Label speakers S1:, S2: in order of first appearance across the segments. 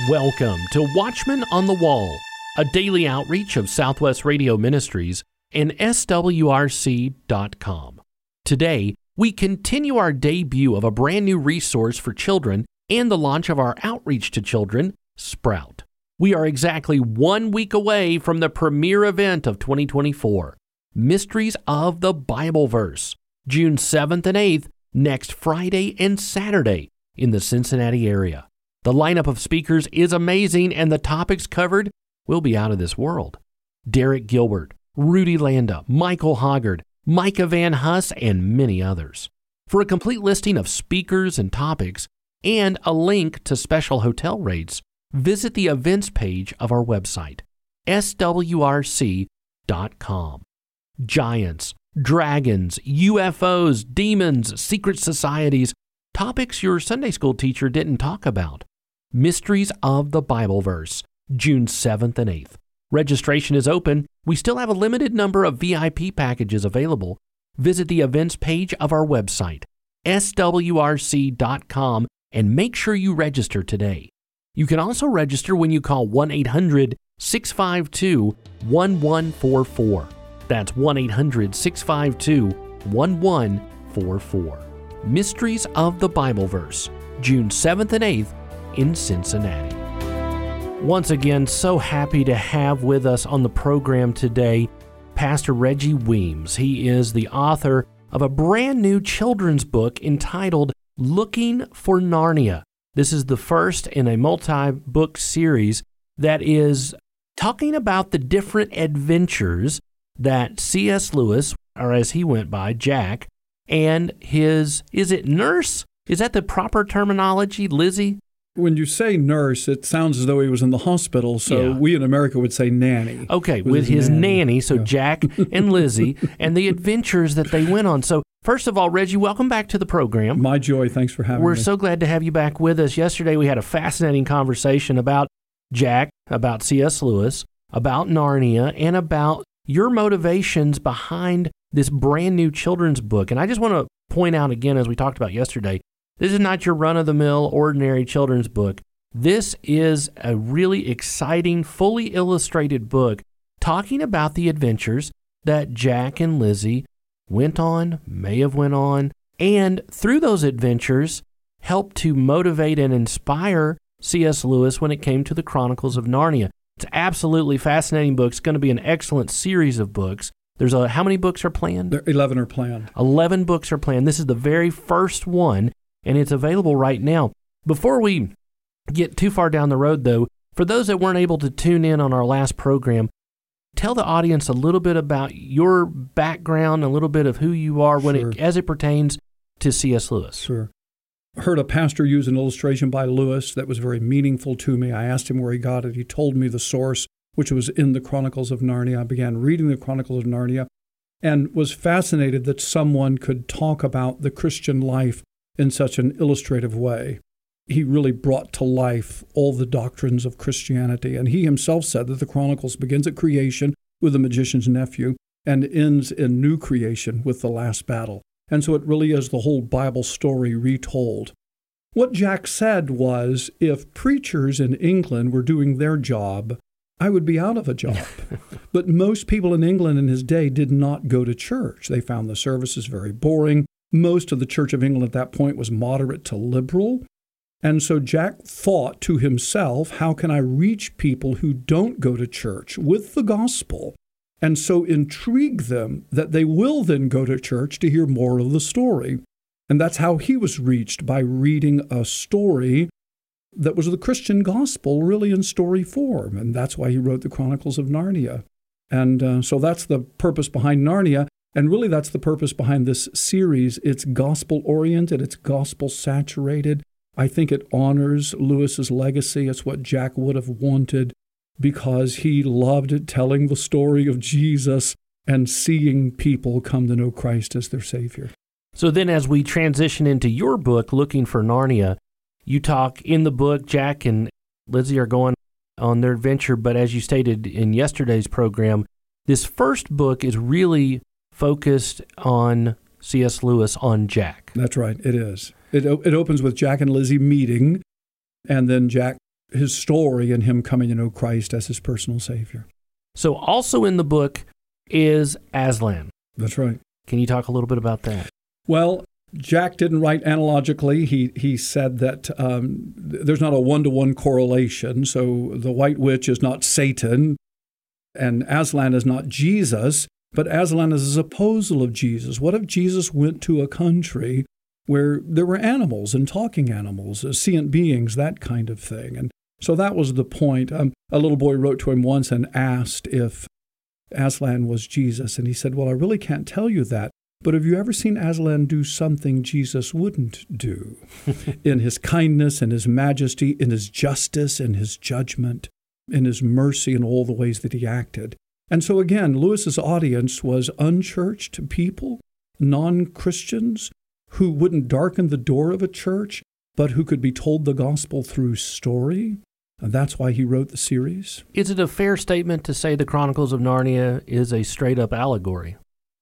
S1: Welcome to Watchmen on the Wall, a daily outreach of Southwest Radio Ministries and SWRC.com. Today, we continue our debut of a brand new resource for children and the launch of our outreach to children, Sprout. We are exactly 1 week away from the premier event of 2024, Mysteries of the Bible Verse, June 7th and 8th, next Friday and Saturday in the Cincinnati area. The lineup of speakers is amazing, and the topics covered will be out of this world. Derek Gilbert, Rudy Landa, Michael Hoggard, Micah Van Huss, and many others. For a complete listing of speakers and topics, and a link to special hotel rates, visit the events page of our website, swrc.com. Giants, dragons, UFOs, demons, secret societies, topics your Sunday school teacher didn't talk about. Mysteries of the Bible Verse, June 7th and 8th. Registration is open. We still have a limited number of VIP packages available. Visit the events page of our website, swrc.com, and make sure you register today. You can also register when you call 1-800-652-1144. That's 1-800-652-1144. Mysteries of the Bible Verse, June 7th and 8th in Cincinnati. Once again, so happy to have with us on the program today Pastor Reggie Weems. He is the author of a brand new children's book entitled Looking for Narnia. This is the first in a multi-book series that is talking about the different adventures that C.S. Lewis, or as he went by, Jack, and his, is it nurse? Is that the proper terminology, Lizzie?
S2: When you say nurse, it sounds as though he was in the hospital, so we in America would say nanny.
S1: Okay, with his nanny, so Jack and Lizzie, and the adventures that they went on. So first of all, Reggie, welcome back to the program.
S2: My joy, thanks for having me.
S1: We're so glad to have you back with us. Yesterday we had a fascinating conversation about Jack, about C.S. Lewis, about Narnia, and about your motivations behind this brand new children's book. And I just want to point out again, as we talked about yesterday, this is not your run-of-the-mill, ordinary children's book. This is a really exciting, fully illustrated book talking about the adventures that Jack and Lizzie went on, may have went on, and through those adventures helped to motivate and inspire C.S. Lewis when it came to the Chronicles of Narnia. It's an absolutely fascinating book. It's going to be an excellent series of books. How many books are planned?
S2: 11 are planned.
S1: 11 books are planned. This is the very first one, and it's available right now. Before we get too far down the road, though, for those that weren't able to tune in on our last program, tell the audience a little bit about your background, a little bit of who you are as it pertains to C.S. Lewis.
S2: Sure. I heard a pastor use an illustration by Lewis that was very meaningful to me. I asked him where he got it. He told me the source, which was in the Chronicles of Narnia. I began reading the Chronicles of Narnia and was fascinated that someone could talk about the Christian life in such an illustrative way. He really brought to life all the doctrines of Christianity. And he himself said that the Chronicles begins at creation with the magician's nephew and ends in new creation with the last battle. And so it really is the whole Bible story retold. What Jack said was, if preachers in England were doing their job, I would be out of a job. But most people in England in his day did not go to church. They found the services very boring. Most of the Church of England at that point was moderate to liberal. And so Jack thought to himself, how can I reach people who don't go to church with the gospel, and so intrigue them that they will then go to church to hear more of the story? And that's how he was reached, by reading a story that was the Christian gospel really in story form. And that's why he wrote the Chronicles of Narnia. And so that's the purpose behind Narnia. And really that's the purpose behind this series. It's gospel-oriented. It's gospel-saturated. I think it honors Lewis's legacy. It's what Jack would have wanted, because he loved telling the story of Jesus and seeing people come to know Christ as their Savior.
S1: So then as we transition into your book, Looking for Narnia, you talk in the book, Jack and Lizzie are going on their adventure, but as you stated in yesterday's program, this first book is really focused on C.S. Lewis, on Jack.
S2: That's right, it is. It opens with Jack and Lizzie meeting, and then Jack his story and him coming to know Christ as his personal Savior.
S1: So also in the book is Aslan.
S2: That's right.
S1: Can you talk a little bit about that?
S2: Well, Jack didn't write analogically. He said that there's not a one-to-one correlation. So the White Witch is not Satan, and Aslan is not Jesus, but Aslan is a supposal of Jesus. What if Jesus went to a country where there were animals and talking animals, sentient beings, that kind of thing? And so that was the point. A little boy wrote to him once and asked if Aslan was Jesus, and he said, well, I really can't tell you that. But have you ever seen Aslan do something Jesus wouldn't do? In his kindness and his majesty, in his justice and his judgment, in his mercy and all the ways that he acted. And so again, Lewis's audience was unchurched people, non-Christians, who wouldn't darken the door of a church, but who could be told the gospel through story. And that's why he wrote the series.
S1: Is it a fair statement to say the Chronicles of Narnia is a straight-up allegory?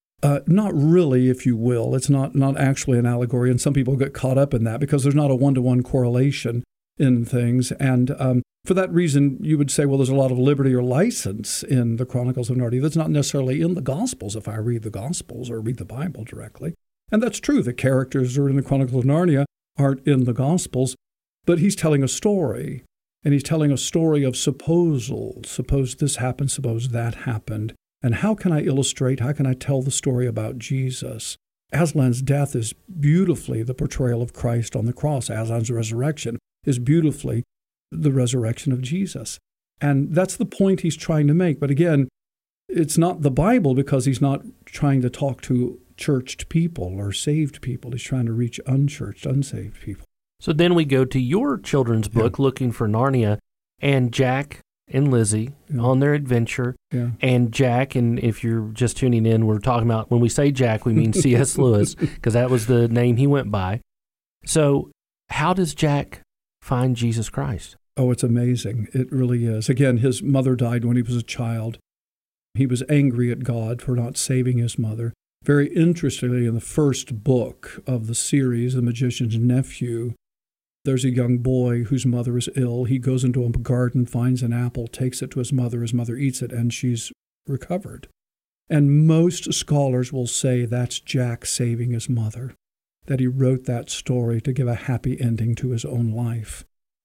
S2: Not really, if you will. It's not actually an allegory, and some people get caught up in that because there's not a one-to-one correlation in things. And for that reason, you would say, well, there's a lot of liberty or license in the Chronicles of Narnia that's not necessarily in the Gospels if I read the Gospels or read the Bible directly. And that's true. The characters who are in the Chronicles of Narnia aren't in the Gospels, but he's telling a story, and he's telling a story of supposal. Suppose this happened, suppose that happened. And how can I illustrate, how can I tell the story about Jesus? Aslan's death is beautifully the portrayal of Christ on the cross. Aslan's resurrection is beautifully the resurrection of Jesus. And that's the point he's trying to make. But again, it's not the Bible because he's not trying to talk to churched people or saved people. He's trying to reach unchurched, unsaved people.
S1: So then we go to your children's book, Looking for Narnia, and Jack and Lizzie on their adventure. Yeah. And Jack, and if you're just tuning in, we're talking about, when we say Jack, we mean C.S. Lewis, because that was the name he went by. So how does Jack find Jesus Christ?
S2: Oh, it's amazing. It really is. Again, his mother died when he was a child. He was angry at God for not saving his mother. Very interestingly, in the first book of the series, The Magician's Nephew, there's a young boy whose mother is ill. He goes into a garden, finds an apple, takes it to his mother eats it, and she's recovered. And most scholars will say that's Jack saving his mother, that he wrote that story to give a happy ending to his own life.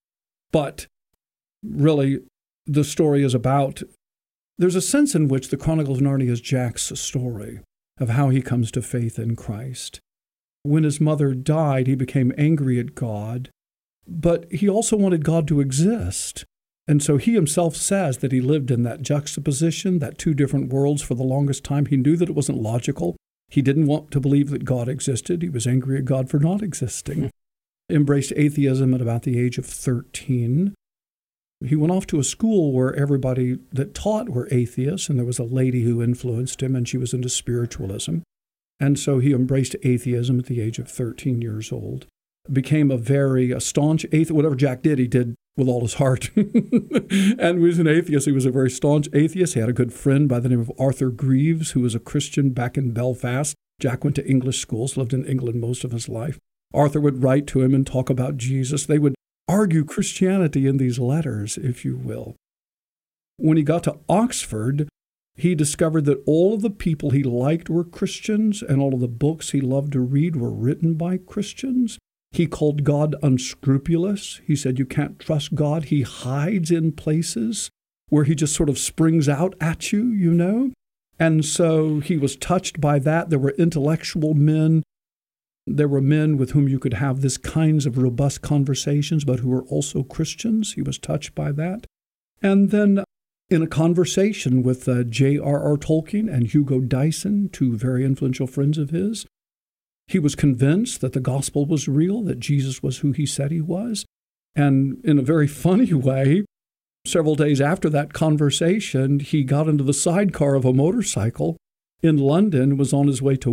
S2: But really, the story is about, there's a sense in which the Chronicles of Narnia is Jack's story of how he comes to faith in Christ. When his mother died, he became angry at God, but he also wanted God to exist. And so he himself says that he lived in that juxtaposition, that two different worlds for the longest time. He knew that it wasn't logical. He didn't want to believe that God existed. He was angry at God for not existing. Embraced atheism at about the age of 13. He went off to a school where everybody that taught were atheists, and there was a lady who influenced him, and she was into spiritualism. And so he embraced atheism at the age of 13 years old. Became a staunch atheist. Whatever Jack did, he did with all his heart. And he was an atheist. He was a very staunch atheist. He had a good friend by the name of Arthur Greaves, who was a Christian back in Belfast. Jack went to English schools, lived in England most of his life. Arthur would write to him and talk about Jesus. They would argue Christianity in these letters, if you will. When he got to Oxford, he discovered that all of the people he liked were Christians, and all of the books he loved to read were written by Christians. He called God unscrupulous. He said you can't trust God. He hides in places where he just sort of springs out at you, you know. And so he was touched by that. There were intellectual men. There were men with whom you could have this kinds of robust conversations, but who were also Christians. He was touched by that. And then in a conversation with J.R.R. Tolkien and Hugo Dyson, two very influential friends of his, he was convinced that the gospel was real, that Jesus was who he said he was. And in a very funny way, several days after that conversation, he got into the sidecar of a motorcycle in London, was on his way to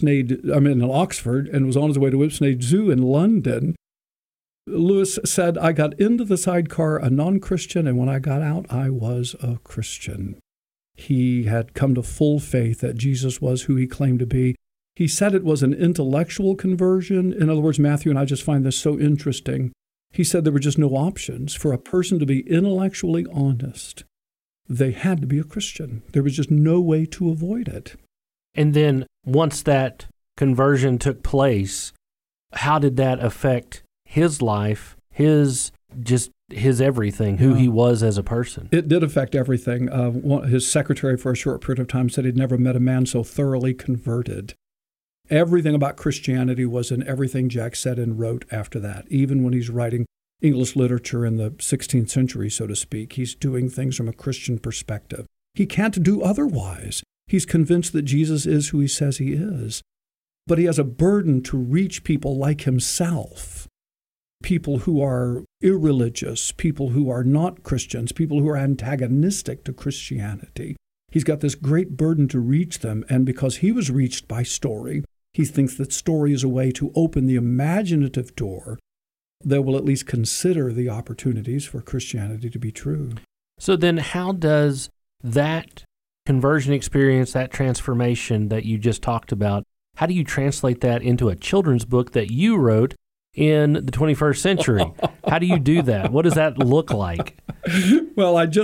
S2: in Oxford, and was on his way to Whipsnade Zoo in London. Lewis said, I got into the sidecar a non-Christian, and when I got out, I was a Christian. He had come to full faith that Jesus was who he claimed to be. He said it was an intellectual conversion. In other words, Matthew and I just find this so interesting. He said there were just no options. For a person to be intellectually honest, they had to be a Christian. There was just no way to avoid it.
S1: And then once that conversion took place, how did that affect his life, his everything, who he was as a person?
S2: It did affect everything. His secretary for a short period of time said he'd never met a man so thoroughly converted. Everything about Christianity was in everything Jack said and wrote after that. Even when he's writing English literature in the 16th century, so to speak, he's doing things from a Christian perspective. He can't do otherwise. He's convinced that Jesus is who he says he is. But he has a burden to reach people like himself, people who are irreligious, people who are not Christians, people who are antagonistic to Christianity. He's got this great burden to reach them, and because he was reached by story, he thinks that story is a way to open the imaginative door that will at least consider the opportunities for Christianity to be true.
S1: So then how does that conversion experience, that transformation that you just talked about, how do you translate that into a children's book that you wrote in the 21st century? How do you do that? What does that look like?
S2: Well, I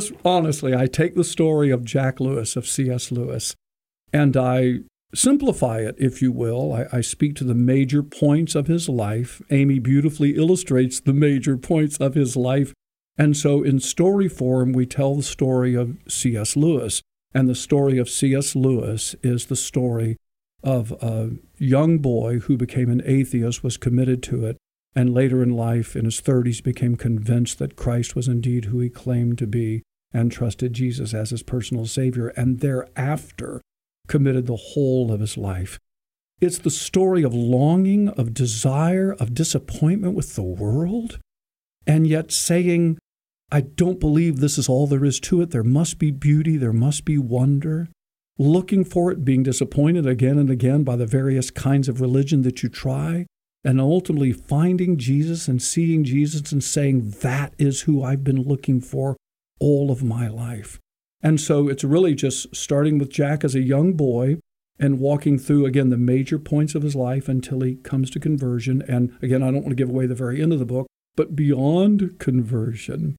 S2: take the story of Jack Lewis, of C.S. Lewis, and I simplify it, if you will. I speak to the major points of his life. Amy beautifully illustrates the major points of his life. And so in story form, we tell the story of C.S. Lewis. And the story of C.S. Lewis is the story of a young boy who became an atheist, was committed to it, and later in life, in his 30s, became convinced that Christ was indeed who he claimed to be and trusted Jesus as his personal Savior, and thereafter committed the whole of his life. It's the story of longing, of desire, of disappointment with the world, and yet saying, I don't believe this is all there is to it. There must be beauty, there must be wonder. Looking for it, being disappointed again and again by the various kinds of religion that you try, and ultimately finding Jesus and seeing Jesus and saying, that is who I've been looking for all of my life. And so it's really just starting with Jack as a young boy and walking through, again, the major points of his life until he comes to conversion. And again, I don't want to give away the very end of the book, but beyond conversion,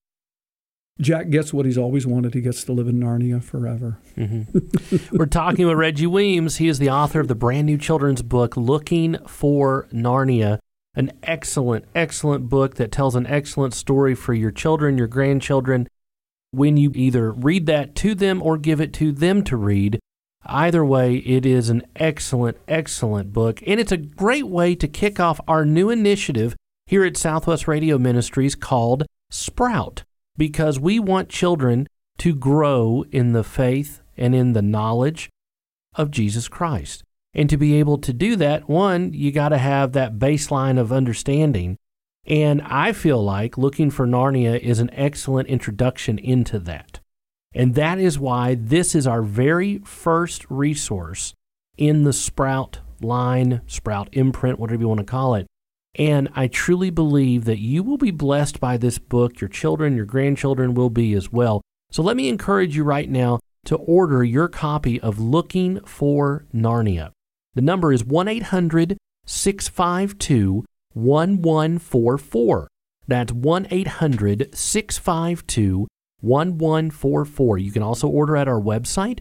S2: Jack gets what he's always wanted. He gets to live in Narnia forever.
S1: Mm-hmm. We're talking with Reggie Weems. He is the author of the brand new children's book, Looking for Narnia, an excellent, excellent book that tells an excellent story for your children, your grandchildren. When you either read that to them or give it to them to read, either way, it is an excellent, excellent book. And it's a great way to kick off our new initiative here at Southwest Radio Ministries called Sprout, because we want children to grow in the faith and in the knowledge of Jesus Christ. And to be able to do that, one, you got to have that baseline of understanding. And I feel like Looking for Narnia is an excellent introduction into that. And that is why this is our very first resource in the Sprout line, Sprout imprint, whatever you want to call it. And I truly believe that you will be blessed by this book. Your children, your grandchildren will be as well. So let me encourage you right now to order your copy of Looking for Narnia. The number is 1-800-652-1144. That's 1-800-652-1144. You can also order at our website,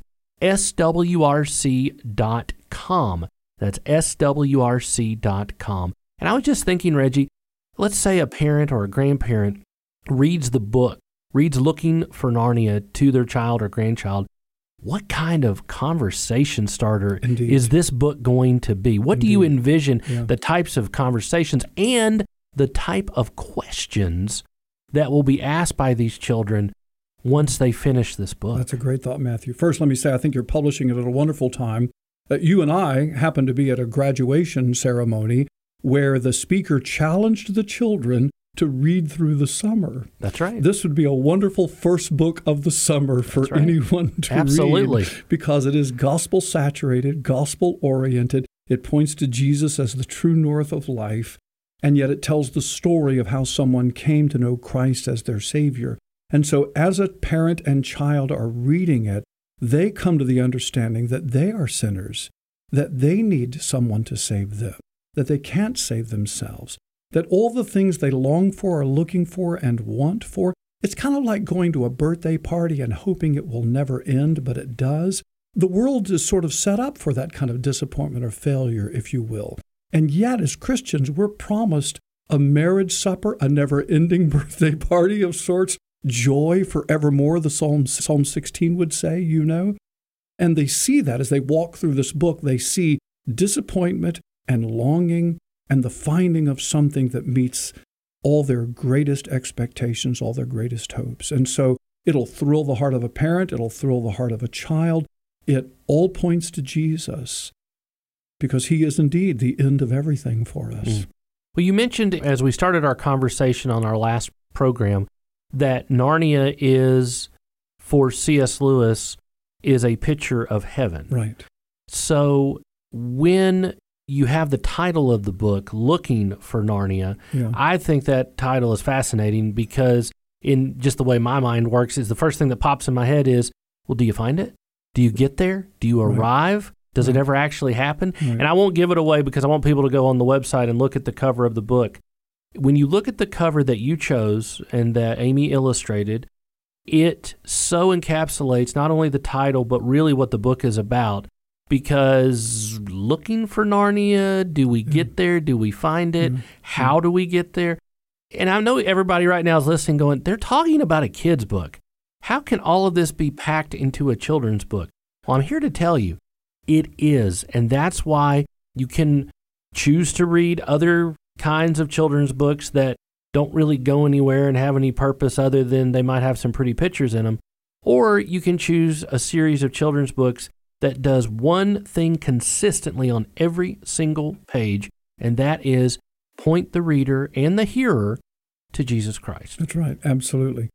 S1: swrc.com. That's swrc.com. And I was just thinking, Reggie, let's say a parent or a grandparent reads the book, reads Looking for Narnia to their child or grandchild. What kind of conversation starter is this book going to be? What do you envision the types of conversations and the type of questions that will be asked by these children once they finish this book?
S2: That's a great thought, Matthew. First, let me say I think you're publishing it at a wonderful time. You and I happened to be at a graduation ceremony where the speaker challenged the children to read through the summer.
S1: That's right.
S2: This would be a wonderful first book of the summer for anyone to read, because it is gospel-saturated, gospel-oriented. It points to Jesus as the true north of life, and yet it tells the story of how someone came to know Christ as their Savior. And so as a parent and child are reading it, they come to the understanding that they are sinners, that they need someone to save them, that they can't save themselves. that all the things they long for, are looking for, and want for, it's kind of like going to a birthday party and hoping it will never end, but it does. The world is sort of set up for that kind of disappointment or failure, if you will. And yet, as Christians, we're promised a marriage supper, a never-ending birthday party of sorts, joy forevermore, the Psalm 16 would say, you know. And they see that as they walk through this book. They see disappointment and longing and the finding of something that meets all their greatest expectations, all their greatest hopes. And so it'll thrill the heart of a parent. It'll thrill the heart of a child. It all points to Jesus because he is indeed the end of everything for us.
S1: Well, you mentioned as we started our conversation on our last program that Narnia is, for C.S. Lewis, is a picture of heaven.
S2: Right.
S1: So when you have the title of the book, Looking for Narnia, I think that title is fascinating because in just the way my mind works is the first thing that pops in my head is, well, do you find it? Do you get there? Do you arrive? Does it ever actually happen? Right. And I won't give it away because I want people to go on the website and look at the cover of the book. When you look at the cover that you chose and that Amy illustrated, it so encapsulates not only the title, but really what the book is about. Because looking for Narnia, do we get there? Do we find it? How do we get there? And I know everybody right now is listening going, they're talking about a kid's book. How can all of this be packed into a children's book? Well, I'm here to tell you, it is. And that's why you can choose to read other kinds of children's books that don't really go anywhere and have any purpose other than they might have some pretty pictures in them. Or you can choose a series of children's books that does one thing consistently on every single page, and that is point the reader and the hearer to Jesus Christ.
S2: That's right, absolutely.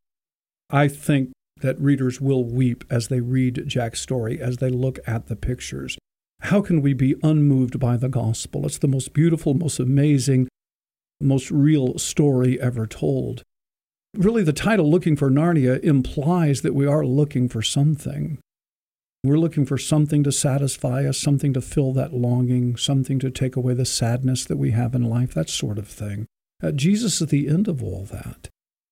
S2: I think that readers will weep as they read Jack's story, as they look at the pictures. How can we be unmoved by the gospel? It's the most beautiful, most amazing, most real story ever told. Really, the title, Looking for Narnia, implies that we are looking for something. We're looking for something to satisfy us, something to fill that longing, something to take away the sadness that we have in life, that sort of thing. Jesus is the end of all that.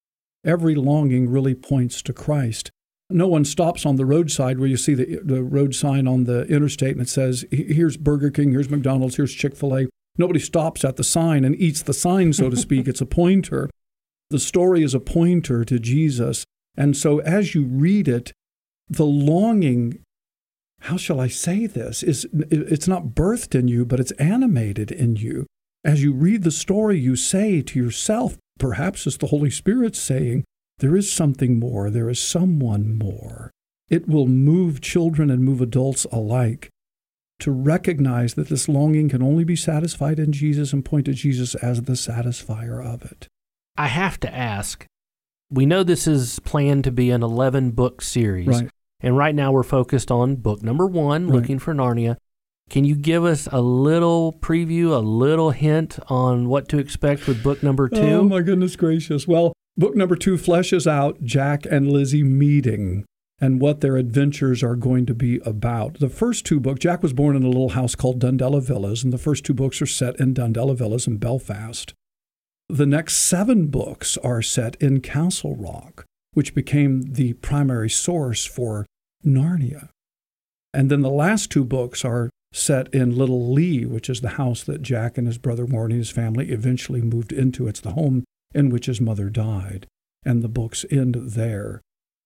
S2: Every longing really points to Christ. No one stops on the roadside where you see the road sign on the interstate and it says, here's Burger King, here's McDonald's, here's Chick-fil-A. Nobody stops at the sign and eats the sign, so to speak. It's a pointer. The story is a pointer to Jesus. And so as you read it, the longing, how shall I say this, it's not birthed in you, but it's animated in you. As you read the story, you say to yourself, perhaps it's the Holy Spirit saying, there is something more, there is someone more. It will move children and move adults alike to recognize that this longing can only be satisfied in Jesus and point to Jesus as the satisfier of it.
S1: I have to ask, we know this is planned to be an 11-book series.
S2: Right.
S1: And right now we're focused on book number 1, Looking for Narnia. Can you give us a little preview, a little hint on what to expect with book number 2?
S2: Oh, my goodness gracious. Well, book number 2 fleshes out Jack and Lizzie meeting and what their adventures are going to be about. The first 2 books, Jack was born in a little house called Dundela Villas, and the first 2 books are set in Dundela Villas in Belfast. The next 7 books are set in Castle Rock, which became the primary source for Narnia. And then the last 2 books are set in Little Lee, which is the house that Jack and his brother Morty and his family eventually moved into. It's the home in which his mother died, and the books end there.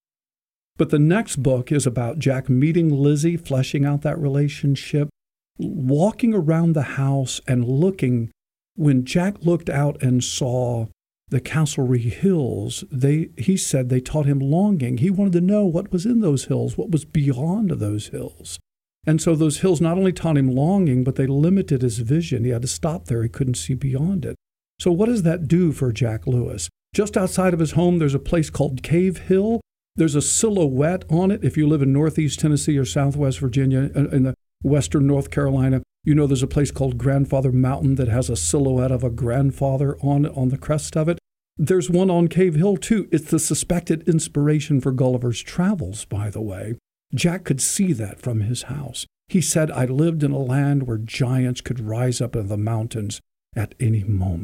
S2: But the next book is about Jack meeting Lizzie, fleshing out that relationship, walking around the house and looking. When Jack looked out and saw the Castlereagh Hills, he said they taught him longing. He wanted to know what was in those hills, what was beyond those hills. And so those hills not only taught him longing, but they limited his vision. He had to stop there. He couldn't see beyond it. So what does that do for Jack Lewis? Just outside of his home, there's a place called Cave Hill. There's a silhouette on it. If you live in northeast Tennessee or southwest Virginia, in the western North Carolina, you know there's a place called Grandfather Mountain that has a silhouette of a grandfather on the crest of it. There's one on Cave Hill, too. It's the suspected inspiration for Gulliver's Travels, by the way. Jack could see that from his house. He said, I lived in a land where giants could rise up in the mountains at any moment.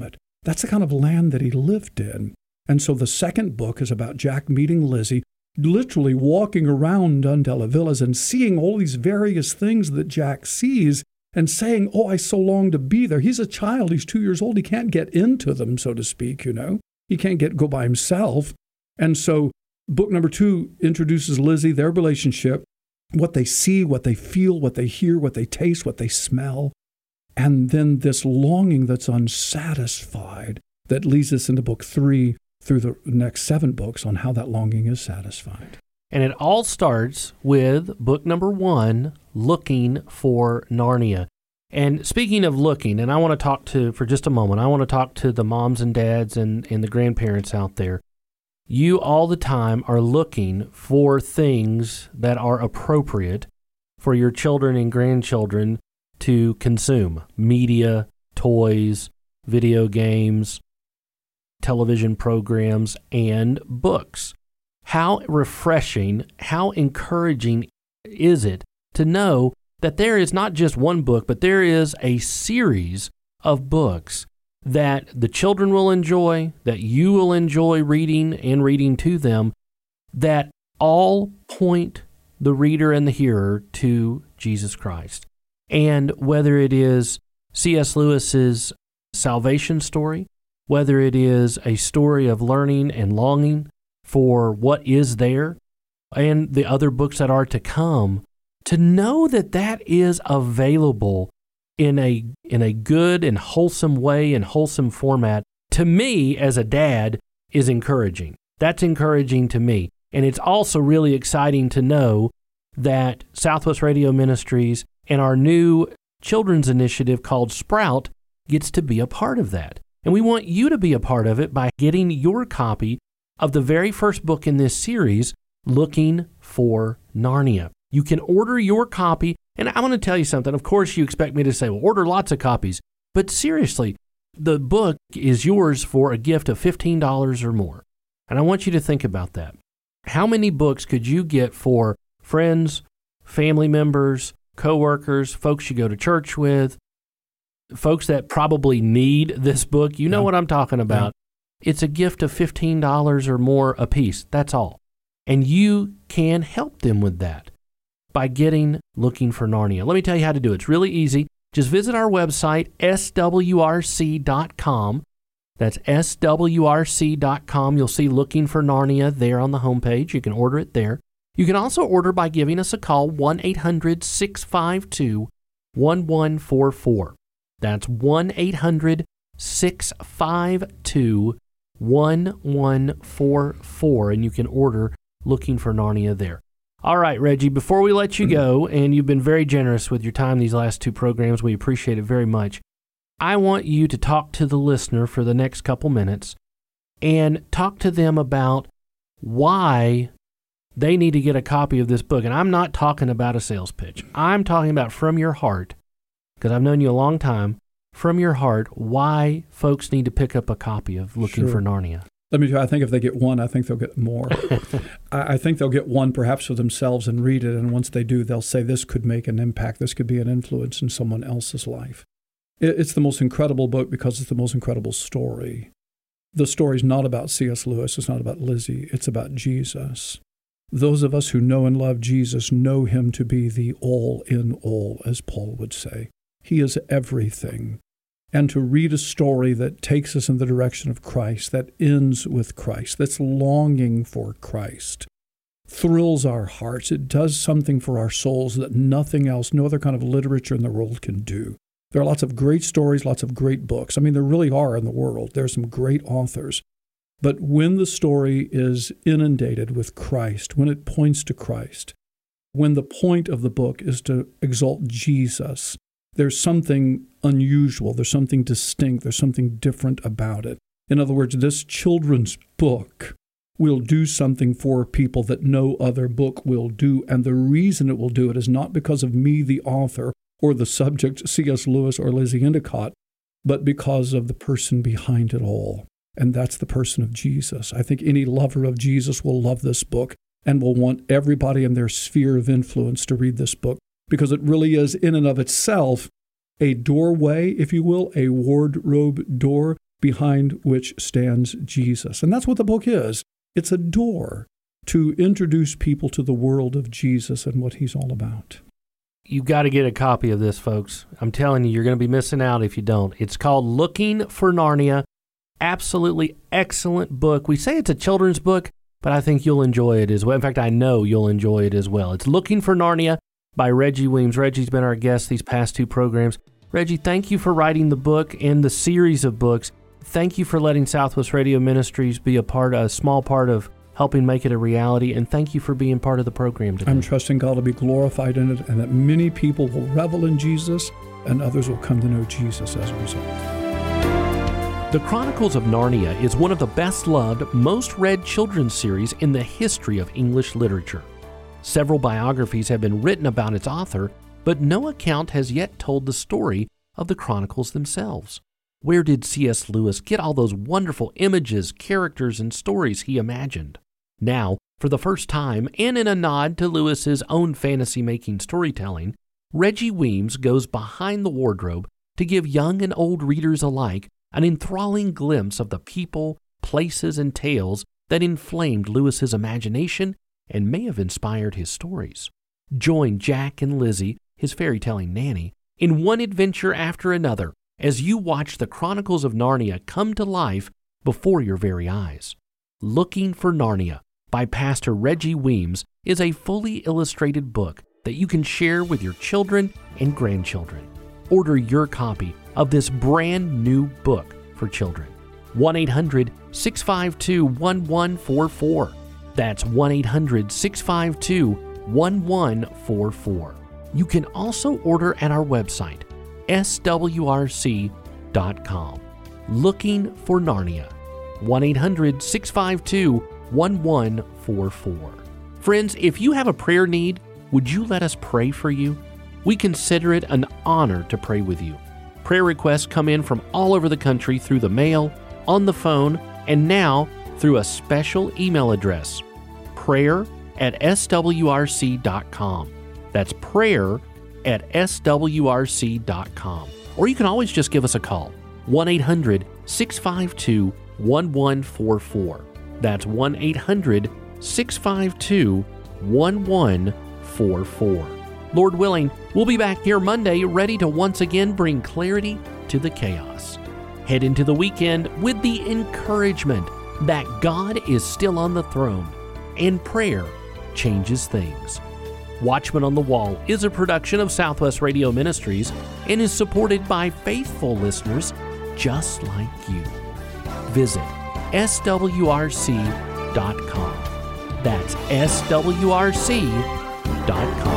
S2: That's the kind of land that he lived in. And so the second book is about Jack meeting Lizzie, literally walking around Undella Villas and seeing all these various things that Jack sees and saying, oh, I so long to be there. He's a child. He's 2 years old. He can't get into them, so to speak, He can't go by himself. And so book number 2 introduces Lizzie, their relationship, what they see, what they feel, what they hear, what they taste, what they smell. And then this longing that's unsatisfied that leads us into book 3 through the next 7 books on how that longing is satisfied.
S1: And it all starts with book number 1, Looking for Narnia. And speaking of looking, and I want to talk to, for just a moment, I want to talk to the moms and dads and the grandparents out there. You all the time are looking for things that are appropriate for your children and grandchildren to consume. Media, toys, video games, television programs, and books. How refreshing, how encouraging is it to know that there is not just one book, but there is a series of books that the children will enjoy, that you will enjoy reading and reading to them, that all point the reader and the hearer to Jesus Christ. And whether it is C.S. Lewis's salvation story, whether it is a story of learning and longing for what is there, and the other books that are to come, to know that that is available in a good and wholesome way and wholesome format, to me as a dad, is encouraging. That's encouraging to me. And it's also really exciting to know that Southwest Radio Ministries and our new children's initiative called Sprout gets to be a part of that. And we want you to be a part of it by getting your copy of the very first book in this series, Looking for Narnia. You can order your copy, and I want to tell you something. Of course, you expect me to say, well, order lots of copies. But seriously, the book is yours for a gift of $15 or more. And I want you to think about that. How many books could you get for friends, family members, coworkers, folks you go to church with, folks that probably need this book? You know what I'm talking about. Yeah. It's a gift of $15 or more a piece. That's all. And you can help them with that by getting Looking for Narnia. Let me tell you how to do it. It's really easy. Just visit our website, swrc.com. That's swrc.com. You'll see Looking for Narnia there on the homepage. You can order it there. You can also order by giving us a call, 1-800-652-1144. That's 1-800-652-1144, and you can order Looking for Narnia there. All right, Reggie, before we let you go, and you've been very generous with your time these last 2 programs, we appreciate it very much. I want you to talk to the listener for the next couple minutes and talk to them about why they need to get a copy of this book. And I'm not talking about a sales pitch. I'm talking about from your heart, because I've known you a long time, from your heart, why folks need to pick up a copy of Looking for Narnia.
S2: Let me tell you, I think if they get one, I think they'll get more. I think they'll get one perhaps for themselves and read it, and once they do, they'll say, this could make an impact, this could be an influence in someone else's life. It's the most incredible book because it's the most incredible story. The story's not about C.S. Lewis, it's not about Lizzie, it's about Jesus. Those of us who know and love Jesus know him to be the all in all, as Paul would say. He is everything. And to read a story that takes us in the direction of Christ, that ends with Christ, that's longing for Christ, thrills our hearts. It does something for our souls that nothing else, no other kind of literature in the world can do. There are lots of great stories, lots of great books. I mean, there really are in the world. There are some great authors. But when the story is inundated with Christ, when it points to Christ, when the point of the book is to exalt Jesus, there's something unusual, there's something distinct, there's something different about it. In other words, this children's book will do something for people that no other book will do, and the reason it will do it is not because of me, the author, or the subject, C.S. Lewis or Lizzie Endicott, but because of the person behind it all, and that's the person of Jesus. I think any lover of Jesus will love this book and will want everybody in their sphere of influence to read this book, because it really is in and of itself a doorway, if you will, a wardrobe door behind which stands Jesus. And that's what the book is. It's a door to introduce people to the world of Jesus and what he's all about.
S1: You've got to get a copy of this, folks. I'm telling you, you're going to be missing out if you don't. It's called Looking for Narnia. Absolutely excellent book. We say it's a children's book, but I think you'll enjoy it as well. In fact, I know you'll enjoy it as well. It's Looking for Narnia by Reggie Weems. Reggie's been our guest these past two programs. Reggie, thank you for writing the book and the series of books. Thank you for letting Southwest Radio Ministries be a small part of helping make it a reality, and thank you for being part of the program today.
S2: I'm trusting God to be glorified in it, and that many people will revel in Jesus, and others will come to know Jesus as a result.
S1: The Chronicles of Narnia is one of the best-loved, most-read children's series in the history of English literature. Several biographies have been written about its author, but no account has yet told the story of the Chronicles themselves. Where did C.S. Lewis get all those wonderful images, characters, and stories he imagined? Now, for the first time, and in a nod to Lewis's own fantasy-making storytelling, Reggie Weems goes behind the wardrobe to give young and old readers alike an enthralling glimpse of the people, places, and tales that inflamed Lewis's imagination and may have inspired his stories. Join Jack and Lizzie, his fairy-telling nanny, in one adventure after another as you watch the Chronicles of Narnia come to life before your very eyes. Looking for Narnia by Pastor Reggie Weems is a fully illustrated book that you can share with your children and grandchildren. Order your copy of this brand new book for children. 1-800-652-1144. That's 1-800-652-1144. You can also order at our website, swrc.com. Looking for Narnia. 1-800-652-1144. Friends, if you have a prayer need, would you let us pray for you? We consider it an honor to pray with you. Prayer requests come in from all over the country through the mail, on the phone, and now through a special email address, prayer@swrc.com. That's prayer@swrc.com. Or you can always just give us a call, 1-800-652-1144. That's 1-800-652-1144. Lord willing, we'll be back here Monday ready to once again bring clarity to the chaos. Head into the weekend with the encouragement that God is still on the throne and prayer changes things. Watchman on the Wall is a production of Southwest Radio Ministries and is supported by faithful listeners just like you. Visit swrc.com. That's swrc.com.